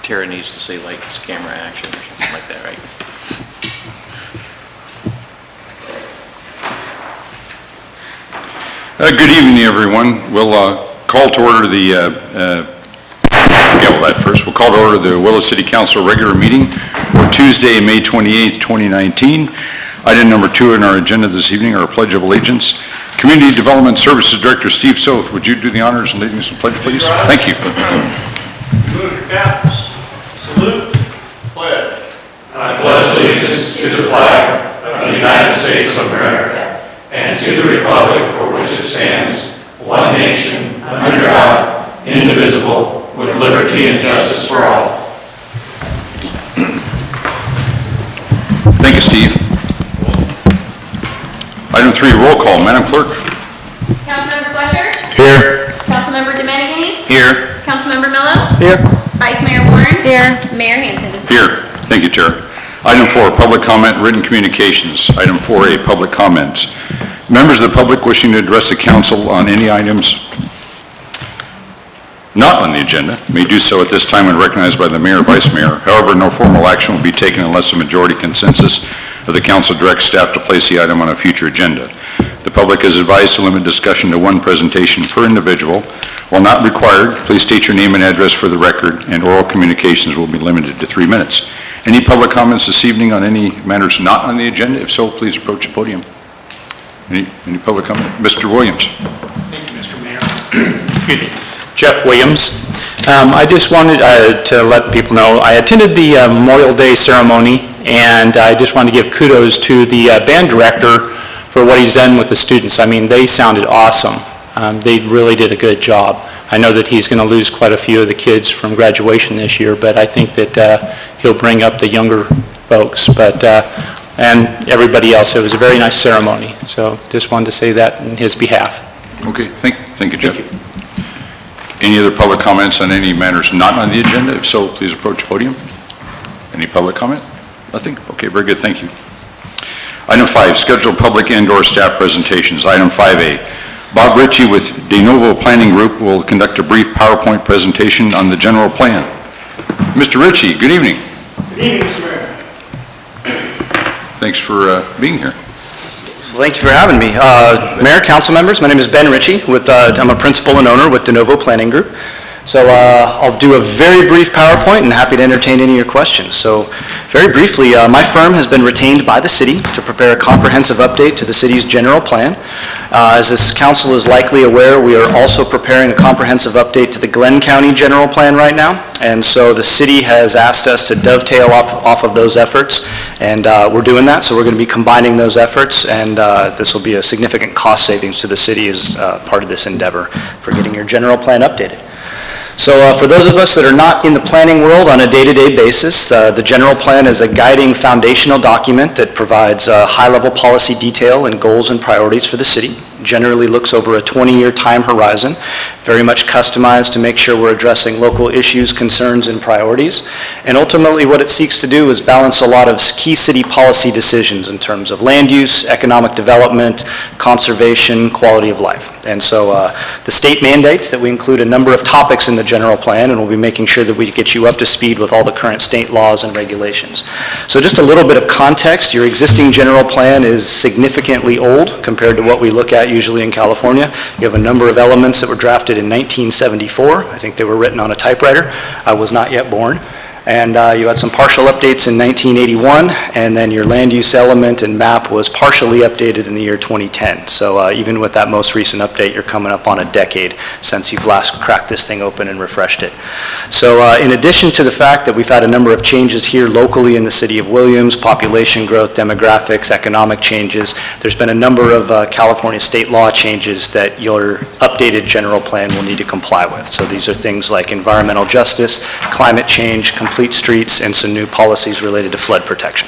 Tara needs to say lights, camera, action, or something like that, right? Good evening, everyone. We'll call to order the We'll call to order the Willow City Council regular meeting for Tuesday, May 28th, 2019. Item number 2 on our agenda this evening, our Pledge of Allegiance. Community Development Services Director Steve Soth, would you do the honors and leading us in pledge, please? Thank you. Move your caps. Salute. Pledge. I pledge allegiance to the flag of the United States of America and to the republic for which it stands, one nation, under God, indivisible, with liberty and justice for all. Thank you, Steve. Item 3, roll call. Madam Clerk. Councilmember Fletcher? Here. Councilmember Domenigini? Here. Councilmember Mello? Here. Vice Mayor Warren? Here. Mayor Hansen? Here. Thank you, Chair. Item 4, public comment, written communications. Item 4A, public comments. Members of the public wishing to address the council on any items not on the agenda may do so at this time when recognized by the mayor or vice mayor. However, no formal action will be taken unless a majority consensus of the council directs staff to place the item on a future agenda. The public is advised to limit discussion to 1 presentation per individual. While not required, please state your name and address for the record, and oral communications will be limited to 3 minutes. Any public comments this evening on any matters not on the agenda? If so, please approach the podium. Any public comment? Mr. Williams. Thank you, Mr. Mayor. Excuse me. Jeff Williams. I just wanted to let people know I attended the Memorial Day ceremony, and I just wanted to give kudos to the band director for what he's done with the students. I mean, they sounded awesome. They really did a good job. I know that he's going to lose quite a few of the kids from graduation this year, but I think that he'll bring up the younger folks. And everybody else. It was a very nice ceremony. So just wanted to say that in his behalf. Okay, thank you, Jeff. Thank you. Any other public comments on any matters not on the agenda? If so, please approach the podium. Any public comment? Nothing? Okay, very good, thank you. Item 5, scheduled public and/or staff presentations. Item 5A, Bob Ritchie with De Novo Planning Group will conduct a brief PowerPoint presentation on the general plan. Mr. Ritchie, good evening. Good evening, Mr. Mayor. Thanks for being here. Well, thank you for having me. Mayor, council members, my name is Ben Ritchie. I'm a principal and owner with De Novo Planning Group. So I'll do a very brief PowerPoint and happy to entertain any of your questions. So very briefly, my firm has been retained by the city to prepare a comprehensive update to the city's general plan. As this council is likely aware, we are also preparing a comprehensive update to the Glenn County general plan right now. And so the city has asked us to dovetail off of those efforts, and we're doing that. So we're going to be combining those efforts, and this will be a significant cost savings to the city as part of this endeavor for getting your general plan updated. So for those of us that are not in the planning world on a day-to-day basis, the general plan is a guiding foundational document that provides high-level policy detail and goals and priorities for the city. Generally looks over a 20-year time horizon, very much customized to make sure we're addressing local issues, concerns, and priorities. And ultimately what it seeks to do is balance a lot of key city policy decisions in terms of land use, economic development, conservation, quality of life. And so the state mandates that we include a number of topics in the general plan, and we'll be making sure that we get you up to speed with all the current state laws and regulations. So just a little bit of context, your existing general plan is significantly old compared to what we look at usually in California. You have a number of elements that were drafted in 1974. I think they were written on a typewriter. I was not yet born. And you had some partial updates in 1981, and then your land use element and map was partially updated in the year 2010. So even with that most recent update, you're coming up on a decade since you've last cracked this thing open and refreshed it. So in addition to the fact that we've had a number of changes here locally in the city of Williams, population growth, demographics, economic changes, there's been a number of California state law changes that your updated general plan will need to comply with. So these are things like environmental justice, climate change, complete streets, and some new policies related to flood protection.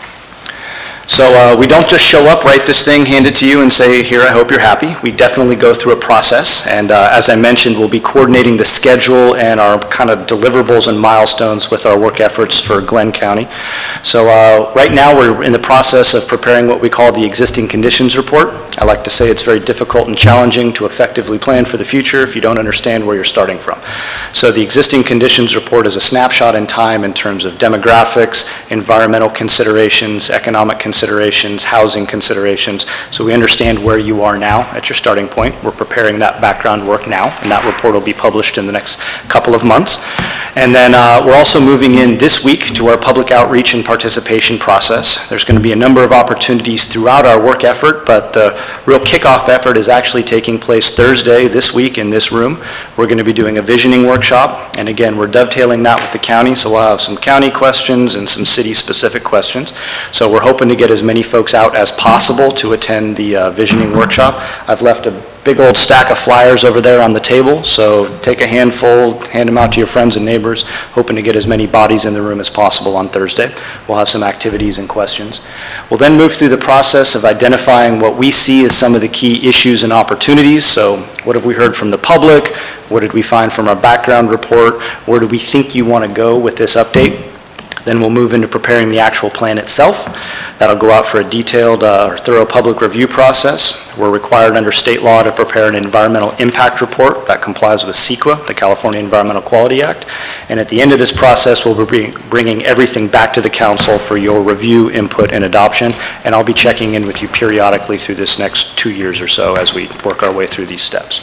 So we don't just show up, write this thing, hand it to you, and say, here, I hope you're happy. We definitely go through a process, and as I mentioned, we'll be coordinating the schedule and our kind of deliverables and milestones with our work efforts for Glenn County. So right now, we're in the process of preparing what we call the existing conditions report. I like to say it's very difficult and challenging to effectively plan for the future if you don't understand where you're starting from. So the existing conditions report is a snapshot in time in terms of demographics, environmental considerations, economic considerations, housing considerations, so we understand where you are now at your starting point. We're preparing that background work now, and that report will be published in the next couple of months. And then we're also moving in this week to our public outreach and participation process. There's going to be a number of opportunities throughout our work effort, but the real kickoff effort is actually taking place Thursday this week in this room. We're going to be doing a visioning workshop, and again, we're dovetailing that with the county, so we'll have some county questions and some city-specific questions. So we're hoping to get as many folks out as possible to attend the visioning workshop. I've left a big old stack of flyers over there on the table, so take a handful, hand them out to your friends and neighbors, hoping to get as many bodies in the room as possible on Thursday. We'll have some activities and questions. We'll then move through the process of identifying what we see as some of the key issues and opportunities. So what have we heard from the public? What did we find from our background report? Where do we think you want to go with this update? Then we'll move into preparing the actual plan itself. That'll go out for a detailed or thorough public review process. We're required under state law to prepare an environmental impact report that complies with CEQA, the California Environmental Quality Act. And at the end of this process, we'll be bringing everything back to the council for your review, input, and adoption. And I'll be checking in with you periodically through this next 2 years or so as we work our way through these steps.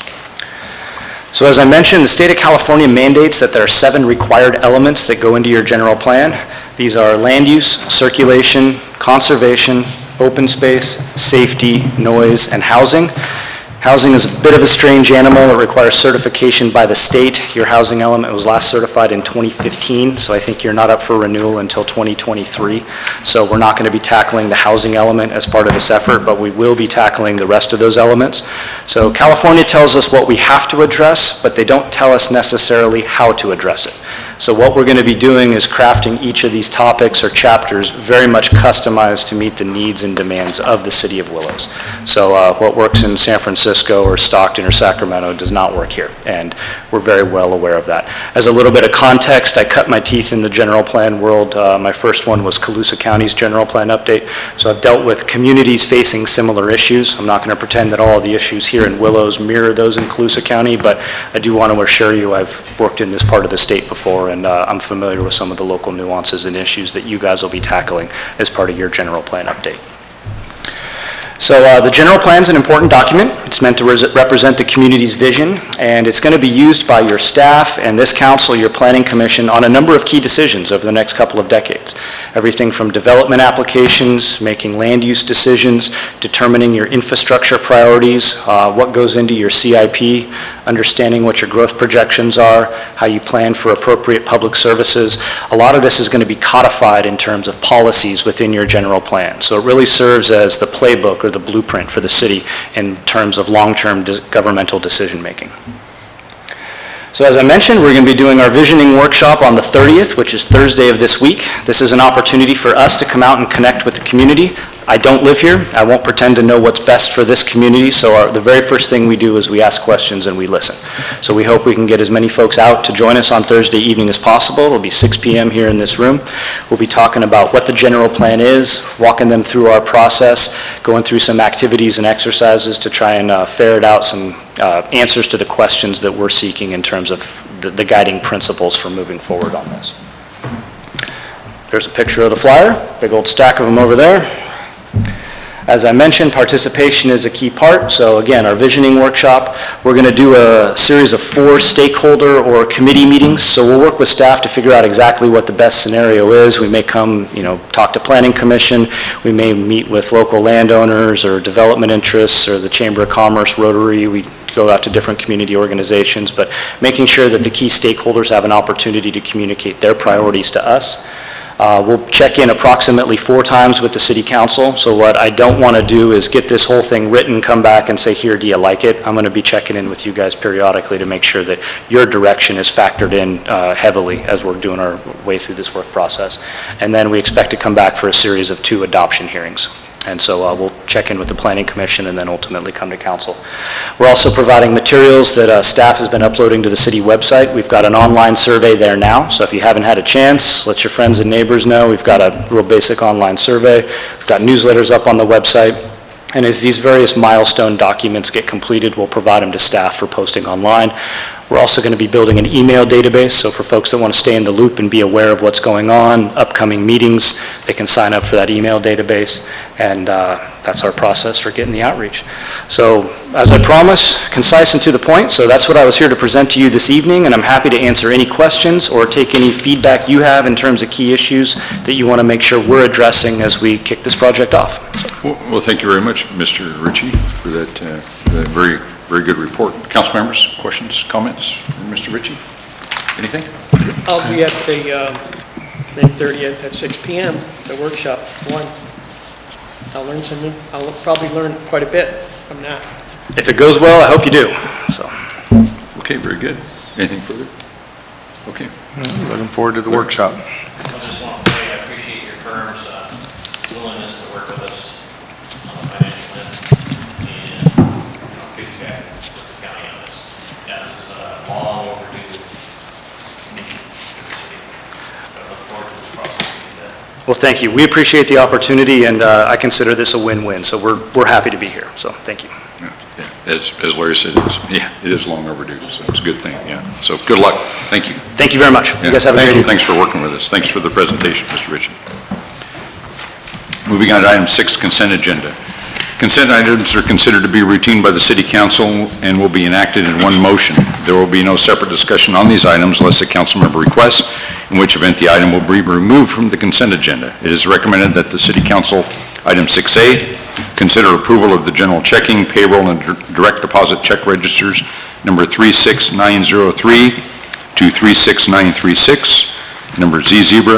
So as I mentioned, the state of California mandates that there are 7 required elements that go into your general plan. These are land use, circulation, conservation, open space, safety, noise, and housing. Housing is a bit of a strange animal. It requires certification by the state. Your housing element was last certified in 2015, so I think you're not up for renewal until 2023. So we're not going to be tackling the housing element as part of this effort, but we will be tackling the rest of those elements. So California tells us what we have to address, but they don't tell us necessarily how to address it. So what we're going to be doing is crafting each of these topics or chapters very much customized to meet the needs and demands of the city of Willows. So what works in San Francisco or Stockton or Sacramento does not work here, and we're very well aware of that. As a little bit of context, I cut my teeth in the general plan world. My first one was Colusa County's general plan update. So I've dealt with communities facing similar issues. I'm not going to pretend that all of the issues here in Willows mirror those in Colusa County, but I do want to assure you I've worked in this part of the state before, and I'm familiar with some of the local nuances and issues that you guys will be tackling as part of your general plan update. So the general plan is an important document. It's meant to represent the community's vision, and it's going to be used by your staff and this council, your planning commission, on a number of key decisions over the next couple of decades. Everything from development applications, making land use decisions, determining your infrastructure priorities, what goes into your CIP, understanding what your growth projections are, how you plan for appropriate public services. A lot of this is going to be codified in terms of policies within your general plan. So it really serves as the playbook or the blueprint for the city in terms of long-term governmental decision-making. So as I mentioned, we're going to be doing our visioning workshop on the 30th, which is Thursday of this week. This is an opportunity for us to come out and connect with the community. I don't live here. I won't pretend to know what's best for this community, so the very first thing we do is we ask questions and we listen. So we hope we can get as many folks out to join us on Thursday evening as possible. It'll be 6 p.m. here in this room. We'll be talking about what the general plan is, walking them through our process, going through some activities and exercises to try and ferret out some answers to the questions that we're seeking in terms of the guiding principles for moving forward on this. There's a picture of the flyer, big old stack of them over there. As I mentioned, participation is a key part. So again, our visioning workshop, we're going to do a series of 4 stakeholder or committee meetings. So we'll work with staff to figure out exactly what the best scenario is. We may come, talk to Planning Commission. We may meet with local landowners or development interests or the Chamber of Commerce, Rotary. We go out to different community organizations, but making sure that the key stakeholders have an opportunity to communicate their priorities to us. We'll check in approximately 4 times with the City Council. So what I don't want to do is get this whole thing written, come back and say, here, do you like it? I'm going to be checking in with you guys periodically to make sure that your direction is factored in heavily as we're doing our way through this work process. And then we expect to come back for a series of 2 adoption hearings. And so we'll check in with the Planning Commission and then ultimately come to Council. We're also providing materials that staff has been uploading to the city website. We've got an online survey there now, so if you haven't had a chance, let your friends and neighbors know. We've got a real basic online survey. We've got newsletters up on the website. And as these various milestone documents get completed, we'll provide them to staff for posting online. We're also going to be building an email database, so for folks that want to stay in the loop and be aware of what's going on, upcoming meetings, they can sign up for that email database, and that's our process for getting the outreach. So, as I promised, concise and to the point, so that's what I was here to present to you this evening, and I'm happy to answer any questions or take any feedback you have in terms of key issues that you want to make sure we're addressing as we kick this project off. Well, thank you very much, Mr. Ritchie, for that very, very good report. Council members, questions, comments? Mr. Ritchie, anything? I'll be at the May 30th at 6 p.m., the workshop 1. I'll probably learn quite a bit from that. If it goes well, I hope you do. So, Okay, very good. Anything further? Okay. looking forward to the workshop. I just want to say I appreciate your firm's willingness to work with us on the financial end, and good feedback with the county on this. Yeah, this is a long overdue meeting for the city, so I look forward to this process. Well, thank you. We appreciate the opportunity, and I consider this a win-win, so we're happy to be here. So, thank you. Yeah. As Larry said, it is long overdue, so it's a good thing, yeah. So good luck. Thank you. Thank you very much. You Yeah, guys have a thank great you. evening. Thanks for working with us. Thanks for the presentation, Mr. Ritchie. Moving on to item 6, consent agenda. Consent items are considered to be routine by the City Council and will be enacted in one motion. There will be no separate discussion on these items unless a council member requests, in which event the item will be removed from the consent agenda. It is recommended that the City Council, item 6A, consider approval of the general checking, payroll, and direct deposit check registers number 36903 to 36936, number Z-Zebra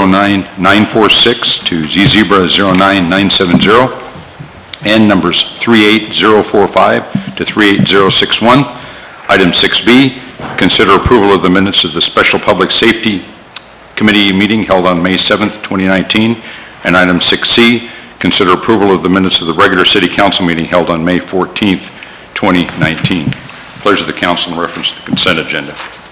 09946 to Z-Zebra 09970, and numbers 38045 to 38061. Item 6B, consider approval of the minutes of the Special Public Safety Committee meeting held on May 7th, 2019. And item 6C, consider approval of the minutes of the regular City Council meeting held on May 14th, 2019. Pleasure of the council in reference to the consent agenda.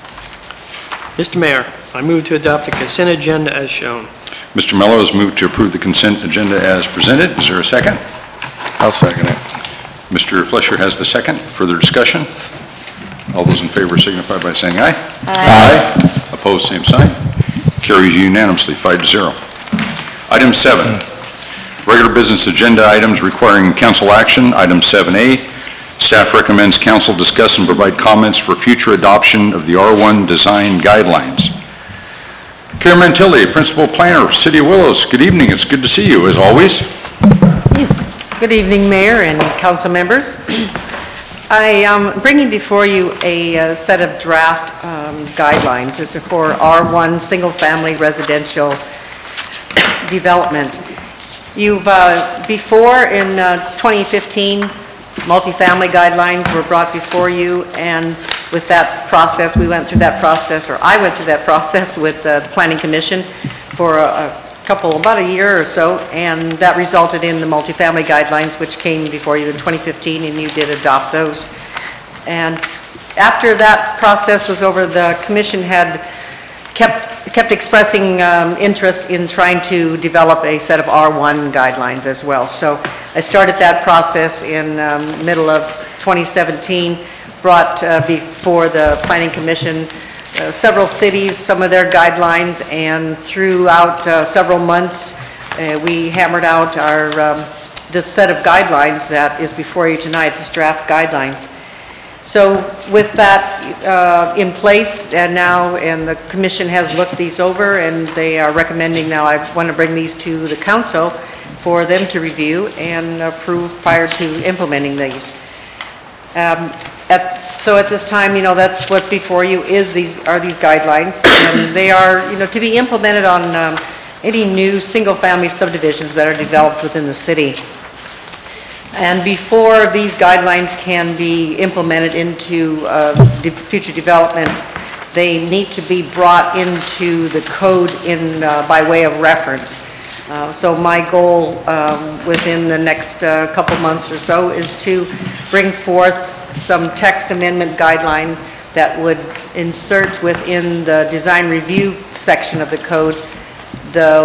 Mr. Mayor, I move to adopt the consent agenda as shown. Mr. Mello has moved to approve the consent agenda as presented. Is there a second? I'll second it. Mr. Flesher has the second. Further discussion? All those in favor signify by saying aye. Aye. Opposed, same sign. Carries unanimously, 5-0. Item 7, regular business agenda items requiring council action. Item 7A, staff recommends council discuss and provide comments for future adoption of the R1 design guidelines. Karen Mantilli, Principal Planner, City of Willows. Good evening. It's good to see you, as always. Yes, good evening, Mayor and council members. I am bringing before you a set of draft guidelines. This is for R1 single-family residential development. You've, before in 2015, multifamily guidelines were brought before you, and with that process, we went through that process, or I went through that process with the Planning Commission for about a year or so, and that resulted in the multifamily guidelines, which came before you in 2015, and you did adopt those. And after that process was over, the Commission had kept expressing interest in trying to develop a set of R1 guidelines as well. So I started that process in middle of 2017, brought before the Planning Commission several cities, some of their guidelines, and throughout several months, we hammered out our this set of guidelines that is before you tonight, this draft guidelines. So with that in place, and the Commission has looked these over, and they are recommending now, I want to bring these to the Council for them to review and approve prior to implementing these. So at this time, that's what's before you are these guidelines, and they are, to be implemented on any new single-family subdivisions that are developed within the city. And before these guidelines can be implemented into future development, they need to be brought into the code by way of reference. So my goal within the next couple months or so is to bring forth some text amendment guideline that would insert within the design review section of the code the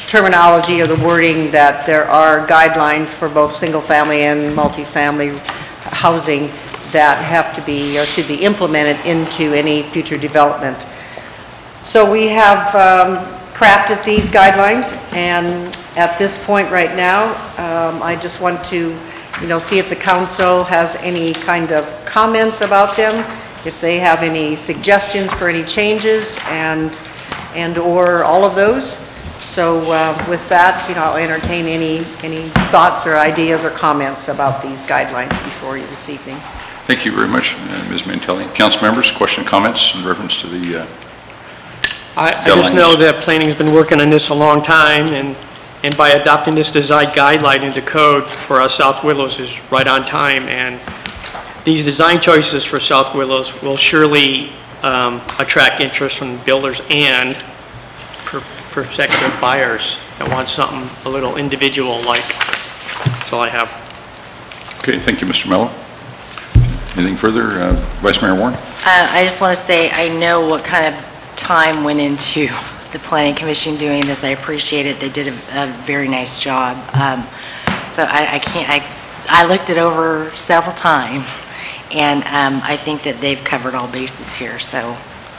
terminology or the wording that there are guidelines for both single-family and multifamily housing that have to be or should be implemented into any future development. So we have crafted these guidelines, and at this point right now, I just want to, see if the council has any kind of comments about them, if they have any suggestions for any changes, and/or all of those. So with that, I'll entertain any thoughts or ideas or comments about these guidelines before you this evening. Thank you very much, Ms. Mantelli. Council members, question, comments in reference to the I just know that planning's been working on this a long time, and by adopting this design guideline into code for our South Willows is right on time, and these design choices for South Willows will surely attract interest from builders and prospective buyers that want something a little individual-like. That's all I have. Okay, thank you, Mr. Mello. Anything further? Vice Mayor Warren? I just want to say I know what kind of time went into the Planning Commission doing this. I appreciate it. They did a very nice job. So I looked it over several times, and I think that they've covered all bases here. So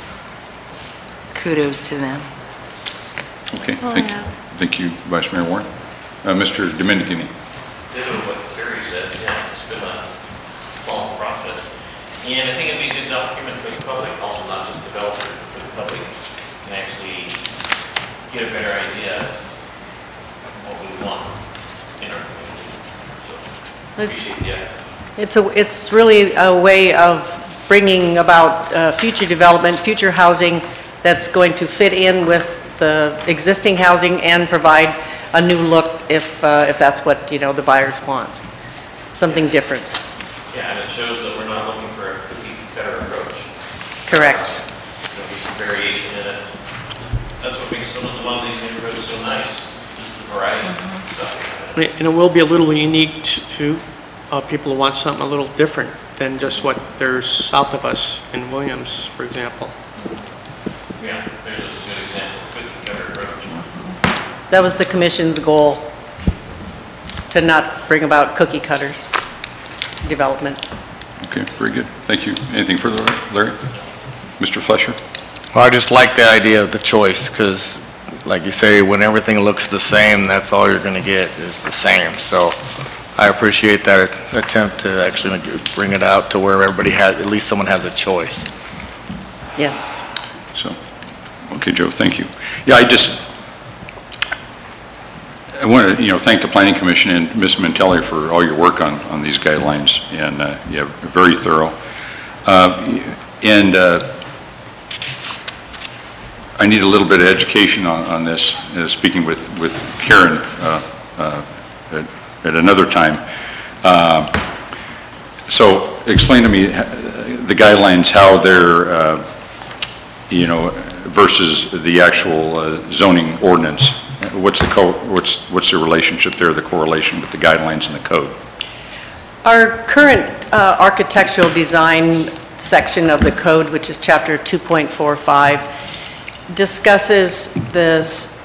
kudos to them. Okay, thank you. Thank you, Vice Mayor Warren. Mr. Domenechini. Ditto what Terry said, yeah, it's been a long process. And I think it'd be a good document for the public, also not just developers, but for the public, and actually get a better idea of what we want in our community. So, appreciate the effort. It's really a way of bringing about future development, future housing that's going to fit in with the existing housing and provide a new look if that's what, the buyers want. Something different. Yeah, and it shows that we're not looking for a cookie-cutter approach. Correct. There'll be some variation in it. That's what makes some of the one of these neighborhoods so nice, just the variety of stuff. And it will be a little unique to people who want something a little different than just what there's south of us in Williams, for example. Yeah, there's a good example of cookie-cutter approach. That was the commission's goal, to not bring about cookie cutters development. Okay, very good. Thank you. Anything further, Larry? Mr. Flesher? Well, I just like the idea of the choice, because like you say, when everything looks the same, that's all you're going to get is the same. So I appreciate that attempt to actually bring it out to where everybody has, at least someone has a choice. Yes. So, okay, Joe, thank you. Yeah, I want to, thank the Planning Commission and Ms. Mantelli for all your work on these guidelines, and very thorough. I need a little bit of education on this, speaking with Karen at another time. So explain to me the guidelines, how they're, versus the actual zoning ordinance. What's the relationship there, the correlation with the guidelines in the code? Our current architectural design section of the code, which is chapter 2.45, discusses this,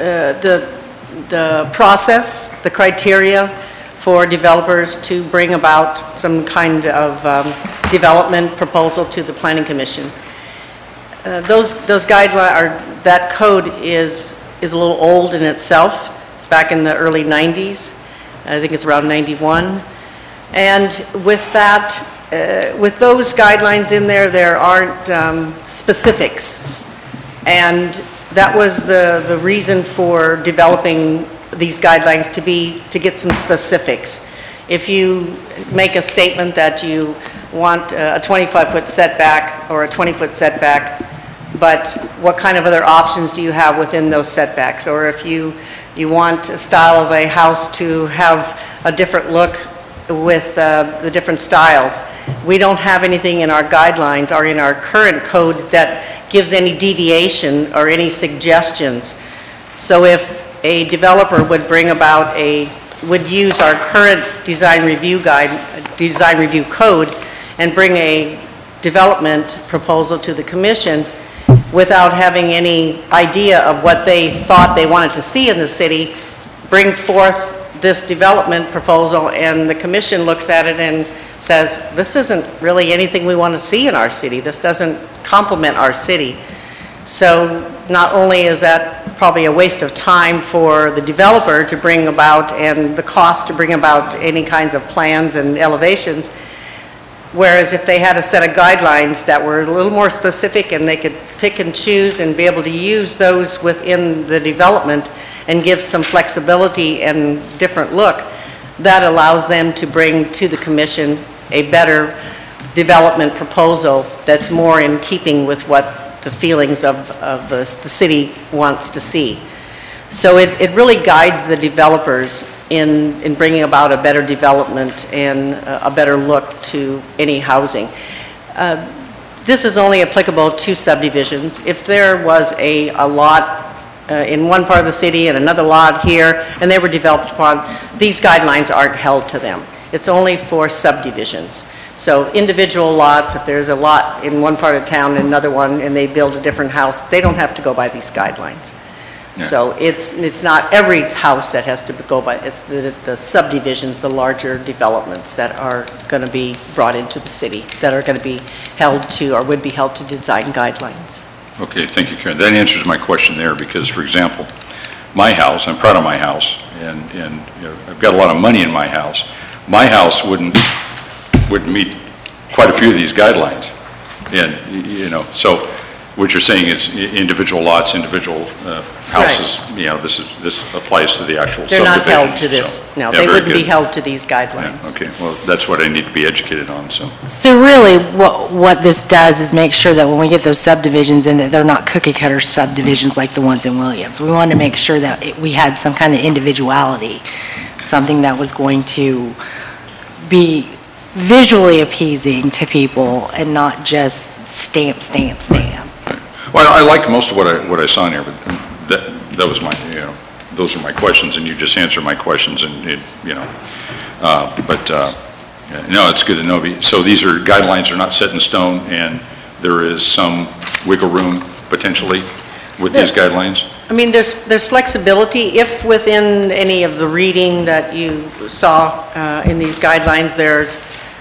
the process, the criteria for developers to bring about some kind of development proposal to the Planning Commission. Those guidelines, that code is a little old in itself. It's back in the early 90s. I think it's around 91. And with that, with those guidelines in there, there aren't specifics. And that was the reason for developing these guidelines, to get some specifics. If you make a statement that you want a 25-foot setback or a 20-foot setback, but what kind of other options do you have within those setbacks? Or if you want a style of a house to have a different look with the different styles. We don't have anything in our guidelines or in our current code that gives any deviation or any suggestions. So if a developer would bring about would use our current design review code and bring a development proposal to the commission, without having any idea of what they thought they wanted to see in the city, bring forth this development proposal, and the commission looks at it and says, this isn't really anything we want to see in our city. This doesn't complement our city. So not only is that probably a waste of time for the developer to bring about and the cost to bring about any kinds of plans and elevations, whereas if they had a set of guidelines that were a little more specific and they could pick and choose and be able to use those within the development and give some flexibility and different look, that allows them to bring to the commission a better development proposal that's more in keeping with what the feelings of the city wants to see. So it really guides the developers in bringing about a better development and a better look to any housing. This is only applicable to subdivisions. If there was a lot in one part of the city and another lot here, and they were developed upon, these guidelines aren't held to them. It's only for subdivisions. So individual lots, if there's a lot in one part of town and another one, and they build a different house, they don't have to go by these guidelines. Yeah. So it's not every house that has to go by, it's the subdivisions, the larger developments that are going to be brought into the city, that are going to be held to, or would be held to design guidelines. Okay, thank you, Karen. That answers my question there, because, for example, my house, I'm proud of my house, and you know, I've got a lot of money in my house. My house wouldn't meet quite a few of these guidelines. And, you know, so what you're saying is individual lots, individual houses, you know, this applies to the actual subdivision. They're not held to this. So, No, yeah, they very wouldn't be good. held to these guidelines. Yeah, okay, well, that's what I need to be educated on, so. So really, what this does is make sure that when we get those subdivisions in, that they're not cookie-cutter subdivisions like the ones in Williams. We wanted to make sure that we had some kind of individuality, something that was going to be visually appeasing to people and not just stamp, stamp, stamp. Well, I like most of what I saw in here, but that was my, you know, those are my questions, and you just answered my questions, and it, you know, yeah, no, it's good to know. So these are guidelines are not set in stone, and there is some wiggle room potentially with these guidelines? I mean, there's flexibility if within any of the reading that you saw in these guidelines, there's,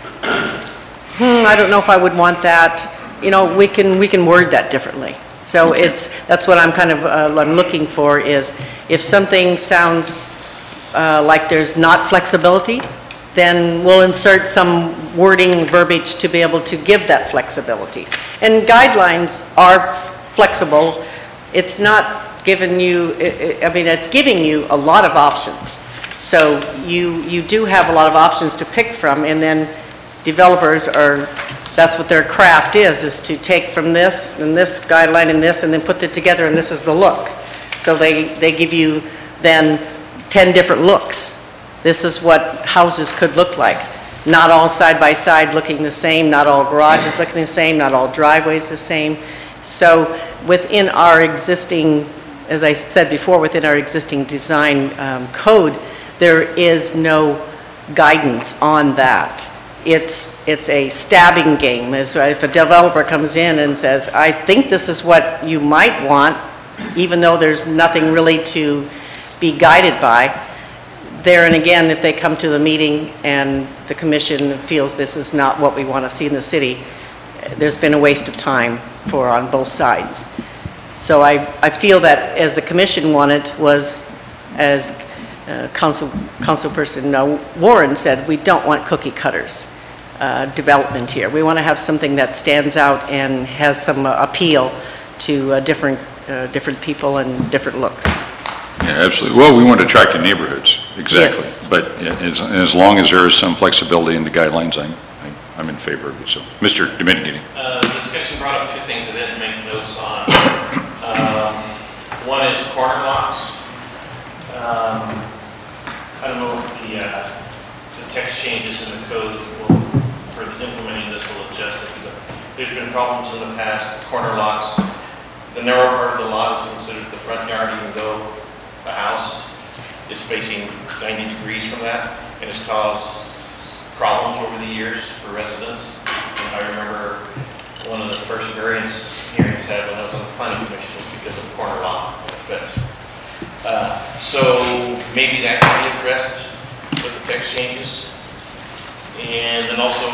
I don't know if I would want that. You know, we can word that differently. So that's what I'm kind of I'm looking for, is if something sounds like there's not flexibility, then we'll insert some wording verbiage to be able to give that flexibility. And guidelines are flexible. It's not giving you, I mean, it's giving you a lot of options. So you do have a lot of options to pick from, and then developers are, that's what their craft is to take from this and this guideline and this, and then put it together, and this is the look. So they give you then 10 different looks. This is what houses could look like. Not all side by side looking the same, not all garages looking the same, not all driveways the same. So within our existing, as I said before, within our existing design code, there is no guidance on that. It's a stabbing game. If a developer comes in and says, I think this is what you might want, even though there's nothing really to be guided by, there and again, if they come to the meeting and the commission feels this is not what we want to see in the city, there's been a waste of time on both sides. So I feel that as the commission wanted was, as Councilperson Warren said, we don't want cookie cutters development here. We want to have something that stands out and has some appeal to different people and different looks. Yeah, absolutely. Well, we want to attract the neighborhoods, exactly. Yes. But as long as there is some flexibility in the guidelines, I'm in favor of it. So, Mr. Domenghini. Discussion brought up two things I didn't make notes on. One is corner lots. I don't know if the text changes in the code for implementing this will adjust it. But there's been problems in the past. Corner lots, the narrow part of the lot is considered the front yard, even though the house is facing 90 degrees from that, and it's caused problems over the years for residents. And I remember one of the first variance hearings I had when I was on the planning because of the corner lot when it fits. So maybe that can be addressed with the text changes. And then also,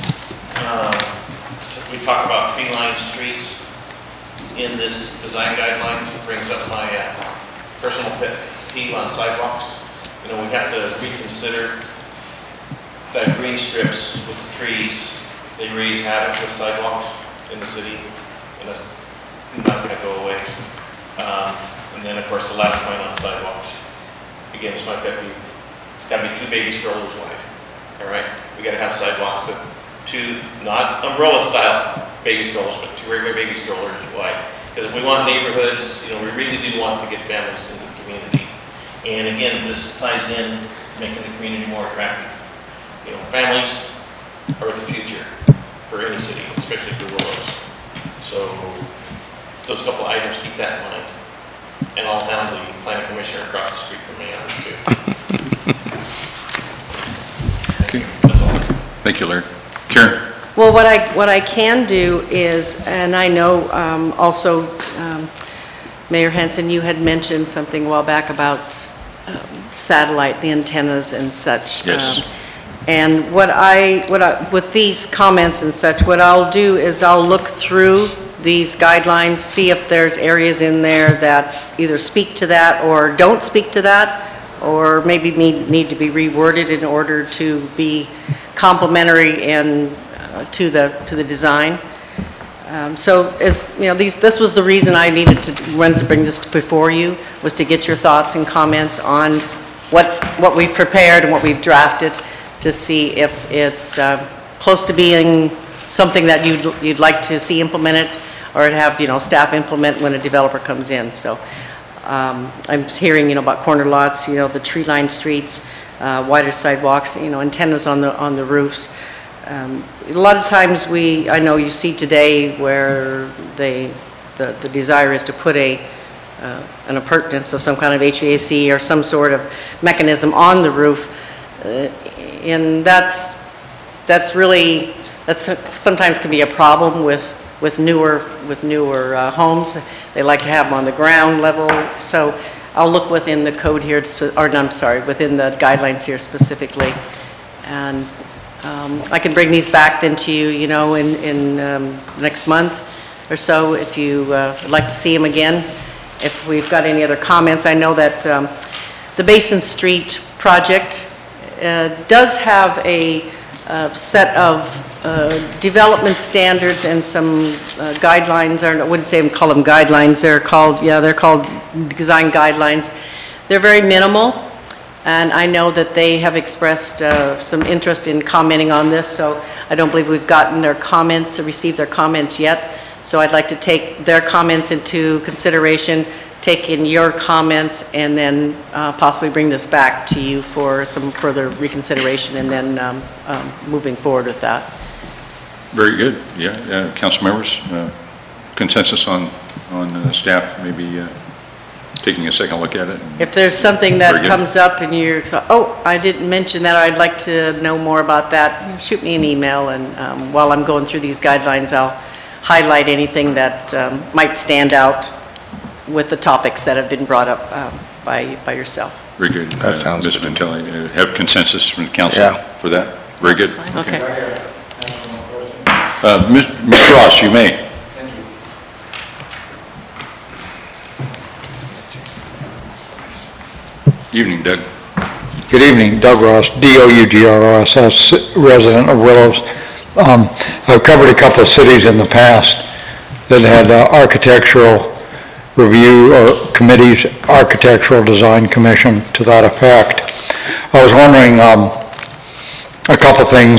we talk about tree-lined streets in this design guidelines. It brings up my personal pet peeve on sidewalks. You know, we have to reconsider the green strips with the trees. They raise havoc with sidewalks in the city, and that's not going to go away. And then, of course, the last point on sidewalks. Again, it's my pet peeve. It's got to be 2 baby strollers wide. All right? We got to have sidewalks that 2, not umbrella style baby strollers, but 2 regular baby strollers wide. Because if we want neighborhoods, you know, we really do want to get families into the community. And again, this ties in to making the community more attractive. You know, families are the future for any city, especially for Willows. So those couple items, keep that in mind. And I'll hound the planning commissioner across the street from me on it too. Okay. That's all. Thank you, Larry. Karen? Well, what I can do is, and I know also, Mayor Hansen, you had mentioned something a while back about satellite, the antennas and such. Yes. And with these comments and such, what I'll do is I'll look through these guidelines, see if there's areas in there that either speak to that or don't speak to that, or maybe need to be reworded in order to be complementary and to the design. So as you know, this was the reason I needed to bring this before you, was to get your thoughts and comments on what we've prepared and what we've drafted, to see if it's close to being something that you'd like to see implemented, or to have, you know, staff implement when a developer comes in. So I'm hearing, you know, about corner lots, you know, the tree-lined streets, wider sidewalks, you know, antennas on the roofs. A lot of times I know you see today where the desire is to put an appurtenance of some kind of HVAC or some sort of mechanism on the roof, and that's sometimes can be a problem with newer homes. They like to have them on the ground level. So I'll look within the code here, within the guidelines here specifically, and I can bring these back then to you, you know, in next month or so, if you would like to see them again. If we've got any other comments, I know that the Basin Street project does have a set of development standards and some guidelines, or I wouldn't say call them guidelines, they're called design guidelines. They're very minimal, and I know that they have expressed some interest in commenting on this, so I don't believe we've gotten their comments, or received their comments yet. So I'd like to take their comments into consideration, take in your comments, and then possibly bring this back to you for some further reconsideration, and then moving forward with that. Very good. Yeah, council members, consensus on staff maybe taking a second look at it. If there's something that comes up and you're, oh, I didn't mention that, I'd like to know more about that, shoot me an email, and while I'm going through these guidelines, I'll highlight anything that might stand out with the topics that have been brought up by yourself. Very good. That sounds Ms. good. Vintelli, have consensus from the council for that? Very good. Okay. Mr. Ross, you may. Evening, Doug. Good evening, Doug Ross, D-O-U-G-R-O-S-S, resident of Willows. I've covered a couple of cities in the past that had architectural review or committees, architectural design commission to that effect. I was wondering a couple things.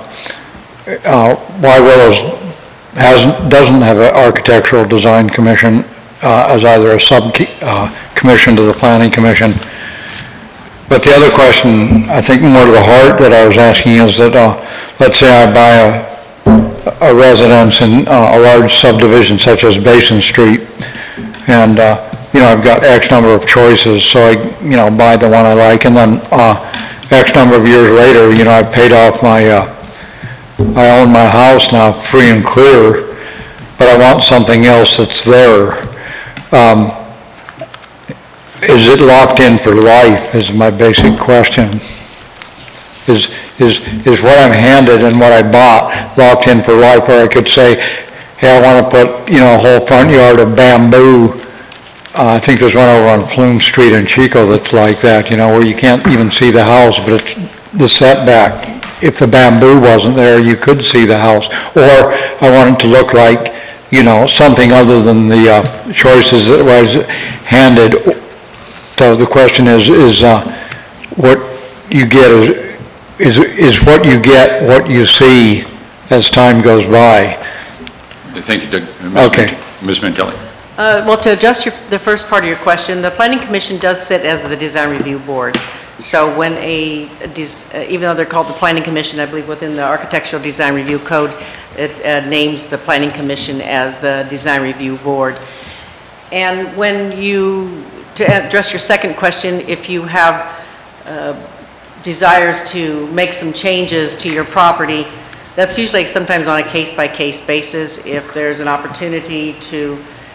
Why Willows doesn't have an architectural design commission as either a sub-commission to the planning commission. But the other question, I think more to the heart that I was asking is that, let's say I buy a residence in a large subdivision such as Basin Street, and you know, I've got X number of choices, so I, you know, buy the one I like, and then X number of years later, you know, I've paid off my, I own my house now free and clear, but I want something else that's there. Is it locked in for life is my basic question. Is what I'm handed and what I bought locked in for life, where I could say, hey, I want to put, a whole front yard of bamboo. I think there's one over on Flume Street in Chico that's like that, where you can't even see the house, but it's the setback. If the bamboo wasn't there, you could see the house. Or I want it to look like, something other than the choices that was handed. So the question is what you get is what you get what you see as time goes by. Thank you, Doug. Okay. Ms. Mantelli. Well, to address the first part of your question, the Planning Commission does sit as the Design Review Board. So when even though they're called the Planning Commission, I believe within the Architectural Design Review Code, it names the Planning Commission as the Design Review Board. And to address your second question, if you have desires to make some changes to your property, that's usually sometimes on a case-by-case basis. If there's an opportunity to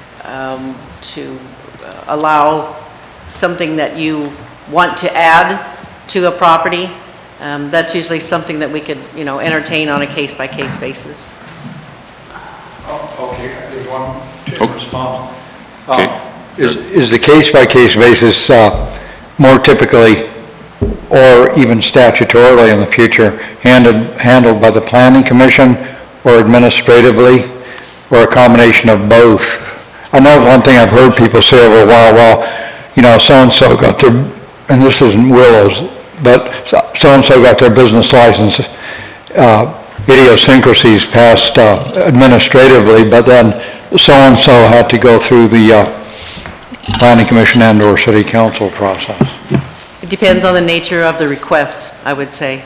allow something that you want to add to a property, that's usually something that we could, entertain on a case-by-case basis. Okay, there's one response. Okay. Is the case-by-case basis more typically or even statutorily in the future handled by the Planning Commission or administratively, or a combination of both? I know one thing I've heard people say over a while, well, so-and-so got their, and this isn't Willows, but so-and-so got their business license idiosyncrasies passed administratively, but then so-and-so had to go through the Planning Commission and or City Council process. It depends on the nature of the request, I would say.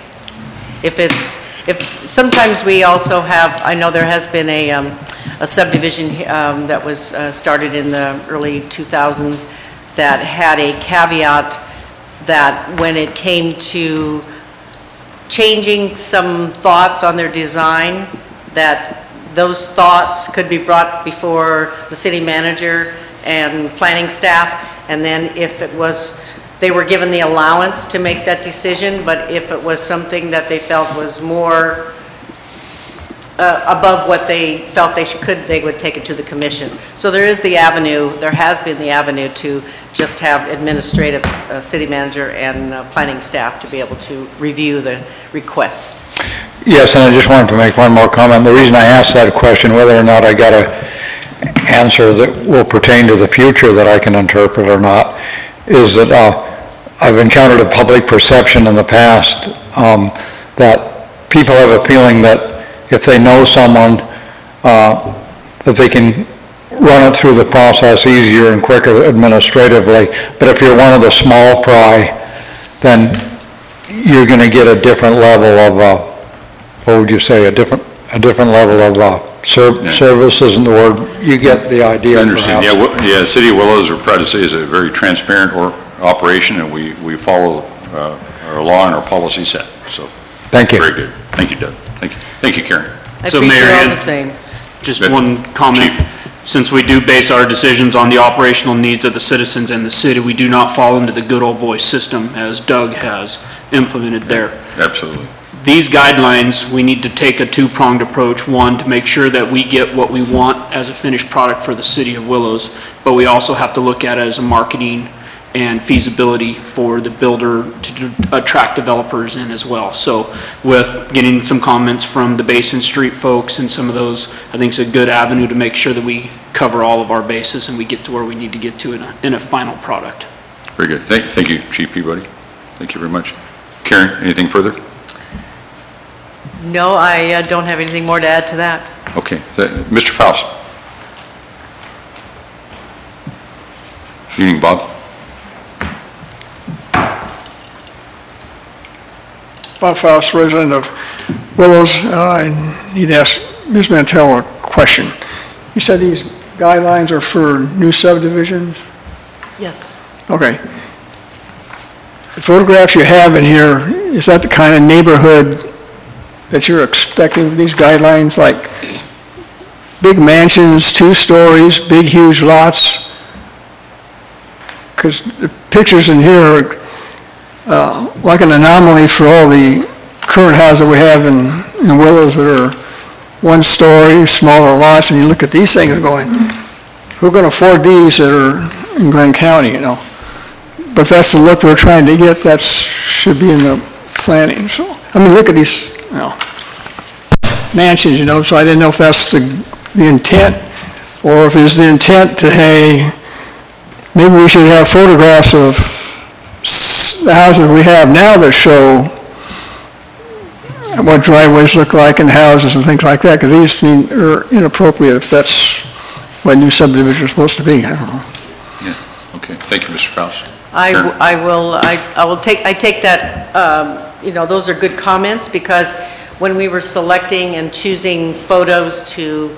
Sometimes we also have, I know there has been a subdivision that was started in the early 2000s that had a caveat that when it came to changing some thoughts on their design, that those thoughts could be brought before the city manager and planning staff, and then if it was, they were given the allowance to make that decision, but if it was something that they felt was more above what they felt they would take it to the commission. So there is the avenue, there has been the avenue to just have administrative city manager and planning staff to be able to review the requests. Yes, and I just wanted to make one more comment. The reason I asked that question, whether or not I got an answer that will pertain to the future that I can interpret or not, is that I've encountered a public perception in the past that people have a feeling that if they know someone, that they can run it through the process easier and quicker administratively. But if you're one of the small fry, then you're going to get a different level of, what would you say, a different level of service isn't the word. You get the idea. I understand. Yeah, City of Willows, we're proud to say, is a very transparent operation, and we follow our law and our policy set. So thank you. Very good. Thank you, Doug. Thank you. Thank you, Karen. I treat you all the same. Just one comment. Chief. Since we do base our decisions on the operational needs of the citizens and the city, we do not fall into the good old boy system as Doug has implemented there. Absolutely. These guidelines, we need to take a two-pronged approach. One, to make sure that we get what we want as a finished product for the city of Willows, but we also have to look at it as a marketing and feasibility for the builder to attract developers in as well. So with getting some comments from the Basin Street folks and some of those, I think it's a good avenue to make sure that we cover all of our bases and we get to where we need to get to in a final product. Very good. Thank you, Chief Peabody. Thank you very much. Karen, anything further? No, I don't have anything more to add to that. Okay. Mr. Faust. Evening, Bob. Bob Faust, resident of Willows. I need to ask Ms. Mantell a question. You said these guidelines are for new subdivisions? Yes. Okay. The photographs you have in here, is that the kind of neighborhood that you're expecting with these guidelines, like big mansions, 2 stories, big huge lots, because the pictures in here are like an anomaly for all the current houses that we have in Willows that are one-story, smaller lots, and you look at these things and going, who's going to afford these that are in Glenn County, you know? But if that's the look we're trying to get, that should be in the planning, so, I mean, look at these, you know, mansions, you know, so I didn't know if that's the intent, or if it's the intent to, hey, maybe we should have photographs of the houses we have now that show what driveways look like and houses and things like that, because these are inappropriate if that's what new subdivisions are supposed to be, I don't know. Yeah, okay, thank you, Mr. Faust. I take that, you know, those are good comments, because when we were selecting and choosing photos to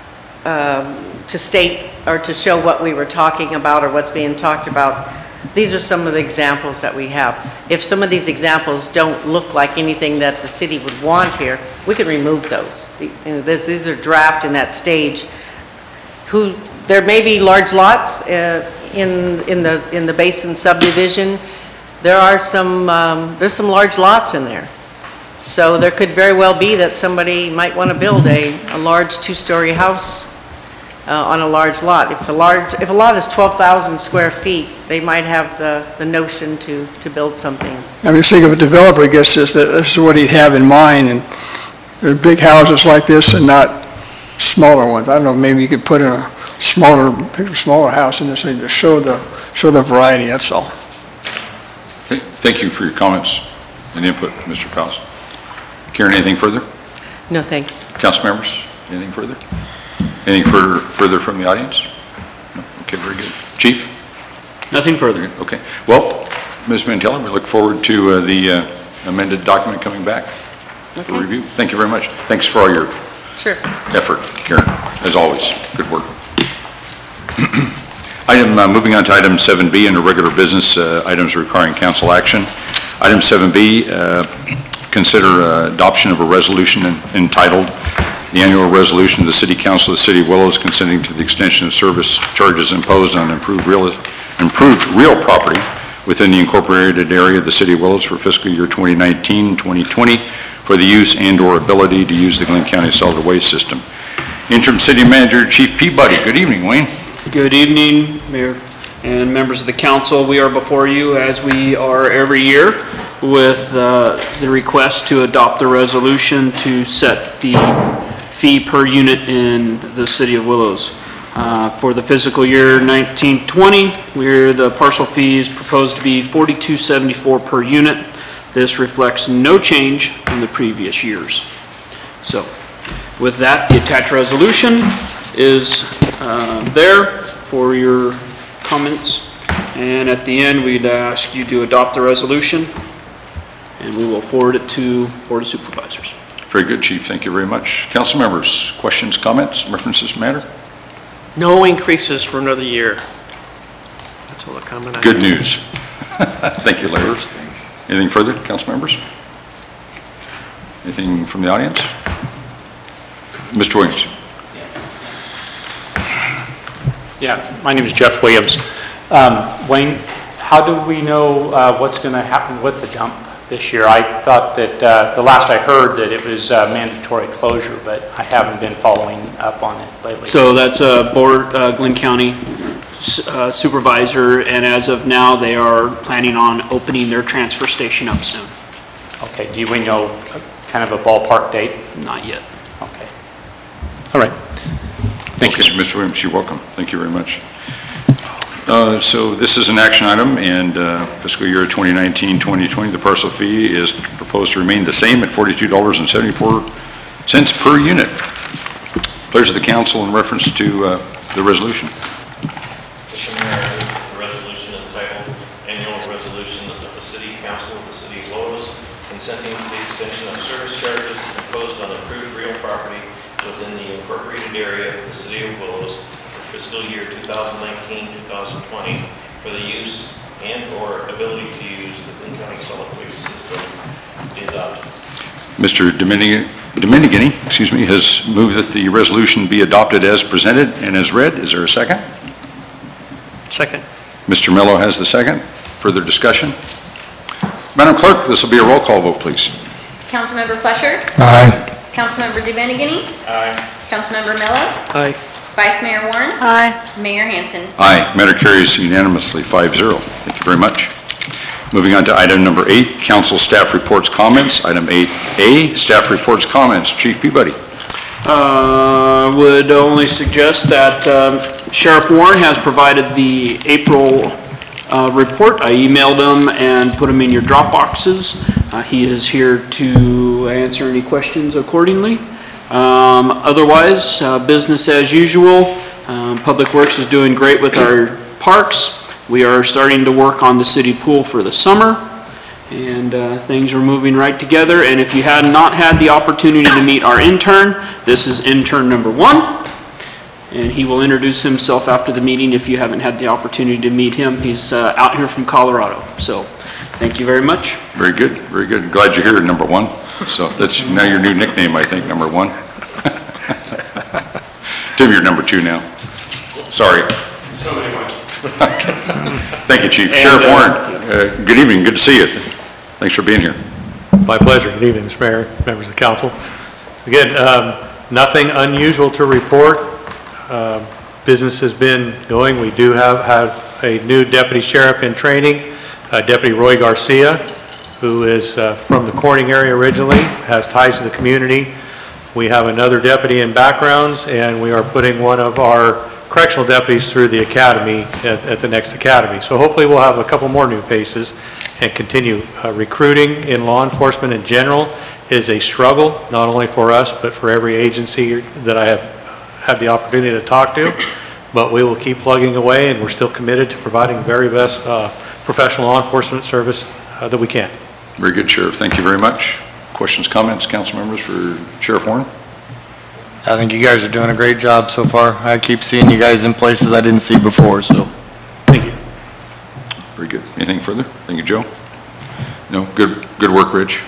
state or to show what we were talking about or what's being talked about, these are some of the examples that we have. If some of these examples don't look like anything that the city would want here, we can remove those. These are draft in that stage. There may be large lots in the Basin subdivision. There's some large lots in there. So there could very well be that somebody might want to build a large two-story house on a large lot. If a lot is 12,000 square feet, they might have the notion to build something. I mean, think of a developer gets this is what he'd have in mind, and there are big houses like this and not smaller ones. I don't know, maybe you could put in a smaller house in this thing to show the variety, that's all. Thank you for your comments and input, Mr. Faust. Karen, anything further? No, thanks. Council members, anything further? Anything further from the audience? No? Okay, very good. Chief? Nothing further. Okay. Well, Ms. Mantella, we look forward to the amended document coming back for review. Thank you very much. Thanks for all your effort, Karen, as always. Good work. Moving on to item 7B under regular business items requiring council action. Item 7B, consider adoption of a resolution entitled the annual resolution of the City Council of the City of Willows consenting to the extension of service charges imposed on improved real property within the incorporated area of the City of Willows for fiscal year 2019-2020 for the use and/or ability to use the Glenn County Solid Waste System. Interim City Manager Chief Peabody. Good evening, Wayne. Good evening, Mayor and members of the council. We are before you, as we are every year, with the request to adopt a resolution to set the fee per unit in the City of Willows. For the fiscal year 1920, where the parcel fee is proposed to be $42.74 per unit. This reflects no change from the previous years. So, with that, the attached resolution is there for your comments. And at the end, we'd ask you to adopt the resolution, and we will forward it to Board of Supervisors. Very good, Chief. Thank you very much. Council members, questions, comments, references matter? No increases for another year. That's all the comment I have. Good news. Thank you, Larry. Anything further, council members? Anything from the audience? Mr. Williams. Yeah, my name is Jeff Williams. Wayne, how do we know what's going to happen with the dump this year? I thought that the last I heard that it was mandatory closure, but I haven't been following up on it lately. So that's a Glenn County supervisor, and as of now, they are planning on opening their transfer station up soon. Okay, do we know kind of a ballpark date? Not yet. Okay. All right. Thank you. Mr. Williams, you're welcome. Thank you very much. So this is an action item, and fiscal year 2019-2020, the parcel fee is proposed to remain the same at $42.74 per unit. Pleasure of the council in reference to the resolution. Mr. Mayor, I move the resolution entitled Annual Resolution of the City Council of the City of Willows consenting to the extension of service charges imposed on approved real property within the incorporated area of the City of Willows for fiscal year 2019-2020 for the use and/or ability to use the Glenn County Solid Waste System be adopted. Mr. Dominigini, has moved that the resolution be adopted as presented and as read. Is there a second? Second. Mr. Mello has the second. Further discussion? Madam Clerk, this will be a roll call vote, please. Councilmember Fletcher. Aye. Councilmember DeBenigini. Aye. Councilmember Mello. Aye. Vice Mayor Warren. Aye. Mayor Hansen. Aye. Matter carries unanimously, 5-0. Thank you very much. Moving on to item number 8, council staff reports comments. Item 8A, staff reports comments. Chief Peabody. Would only suggest that Sheriff Warren has provided the April report. I emailed him and put them in your drop boxes. He is here to answer any questions accordingly. Otherwise, business as usual. Public Works is doing great with our parks. We are starting to work on the city pool for the summer, and things are moving right together. And if you had not had the opportunity to meet our intern, this is intern number 1, and he will introduce himself after the meeting if you haven't had the opportunity to meet him. He's out here from Colorado. So thank you very much. Very good, very good. Glad you're here, number 1. So that's now your new nickname, I think, number 1. Tim, you're number 2 now. Sorry. So many ways. Thank you, Chief. Sheriff Warren, good evening, good to see you. Thanks for being here. My pleasure. Good evening, Mr. Mayor, members of the council. So again, nothing unusual to report. Business has been going. We do have a new deputy sheriff in training, Deputy Roy Garcia, who is from the Corning area originally, has ties to the community. We have another deputy in backgrounds, and we are putting one of our correctional deputies through the academy at the next academy. So hopefully we'll have a couple more new faces and continue. Recruiting in law enforcement in general is a struggle, not only for us, but for every agency that I have had the opportunity to talk to. But we will keep plugging away, and we're still committed to providing the very best professional law enforcement service that we can. Very good, Sheriff. Thank you very much. Questions, comments, council members for Sheriff Warren? I think you guys are doing a great job so far. I keep seeing you guys in places I didn't see before, so. Thank you. Very good. Anything further? Thank you, Joe. No, good work, Rich.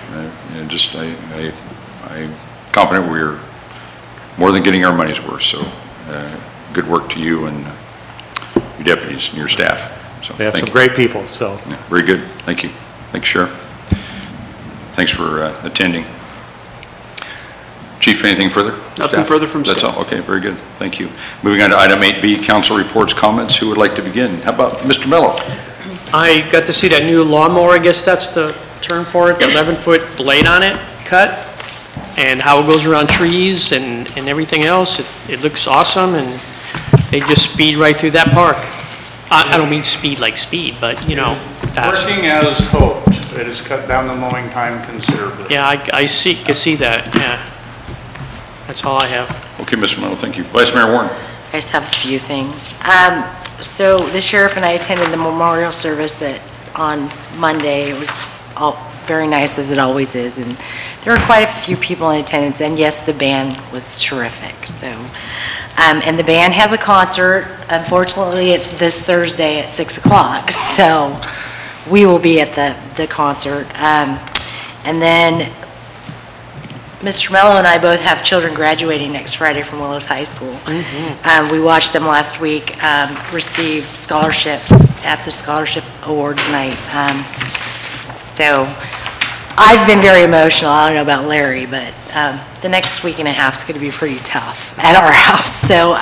I'm confident we're more than getting our money's worth. So, good work to you and your deputies and your staff. So, we have some great people. So, yeah, very good. Thank you. Thanks, Sheriff. Thanks for attending. Chief, anything further? Nothing further from staff. That's all. Okay, very good. Thank you. Moving on to item 8B, council reports, comments. Who would like to begin? How about Mr. Mello? I got to see that new lawnmower, I guess that's the term for it, the 11-foot blade on it cut, and how it goes around trees and everything else. It looks awesome, and they just speed right through that park. I don't mean speed like speed, but, you know, fast. Working as hoped. It has cut down the mowing time considerably. Yeah, I can see that, yeah. That's all I have. Okay, Mr. Mello, thank you. Vice Mayor Warren. I just have a few things. So the sheriff and I attended the memorial service on Monday. It was all very nice, as it always is, and there were quite a few people in attendance, and yes, the band was terrific. So, and the band has a concert. Unfortunately, it's this Thursday at 6 o'clock, so we will be at the concert. And then Mr. Mello and I both have children graduating next Friday from Willows High School. Mm-hmm. We watched them last week receive scholarships at the Scholarship Awards night. So I've been very emotional. I don't know about Larry, but the next week and a half is going to be pretty tough at our house. So,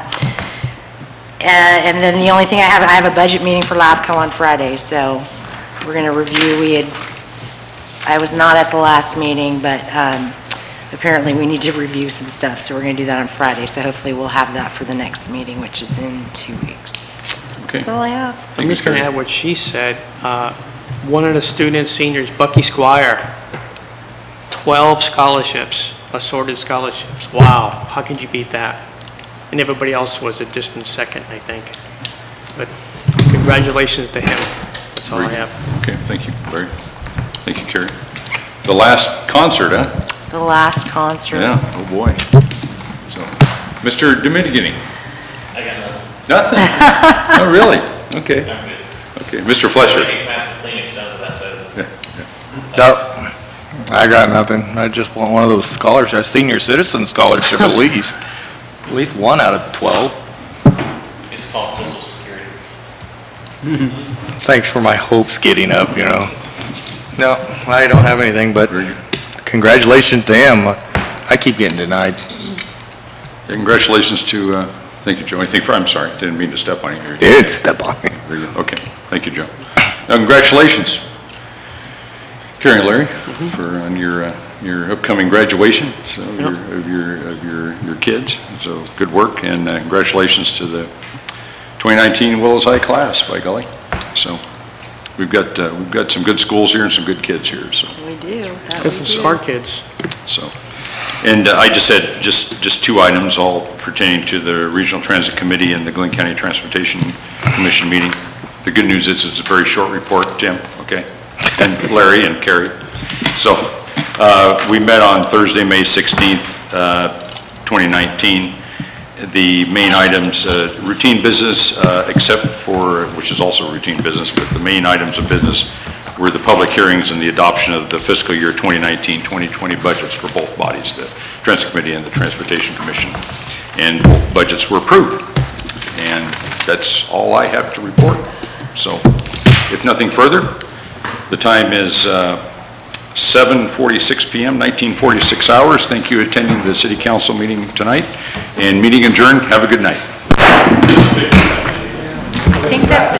and then the only thing I have a budget meeting for LAVCO on Friday, so we're going to review. I was not at the last meeting, but apparently we need to review some stuff, so we're going to do that on Friday. So hopefully we'll have that for the next meeting, which is in 2 weeks. Okay. That's all I have. I'm just going to add what she said. One of the students, seniors, Bucky Squire, 12 scholarships, assorted scholarships. Wow, how could you beat that? And everybody else was a distant second, I think. But congratulations to him. That's all I have. Okay, thank you, Larry. Thank you, Carrie. The last concert, huh? The last concert. Yeah, oh boy. So, Mr. Dominigini. I got nothing. Nothing? Oh, really? Okay. I'm good. Okay, Mr. Fletcher. I can pass the Kleenex down to that side of the... Nope. I got nothing. I just want one of those scholarships, senior citizen scholarship at least. At least 1 out of 12. It's called Social Security. Thanks for my hopes getting up, you know. No, I don't have anything, but congratulations to him. I keep getting denied. Congratulations to, thank you, Joe. I'm sorry, didn't mean to step on you here. Did step on me. Very good. Okay, thank you, Joe. Now, congratulations, Carrie and Larry, on your upcoming graduation of your kids. So good work, and congratulations to the 2019 Willows High class, by golly. So we've got some good schools here and some good kids here. So We do. Got some smart kids. so. And I just had just two items, all pertaining to the Regional Transit Committee and the Glenn County Transportation Commission meeting. The good news is it's a very short report, Jim, okay? And Larry and Carrie. So we met on Thursday, May 16th, 2019. The main items, routine business, except for, which is also routine business, but the main items of business were the public hearings and the adoption of the fiscal year 2019-2020 budgets for both bodies, the Transit Committee and the Transportation Commission. And both budgets were approved. And that's all I have to report. So if nothing further, the time is 7:46 p.m., 1946 hours. Thank you for attending the City Council meeting tonight. And meeting adjourned. Have a good night. I think that's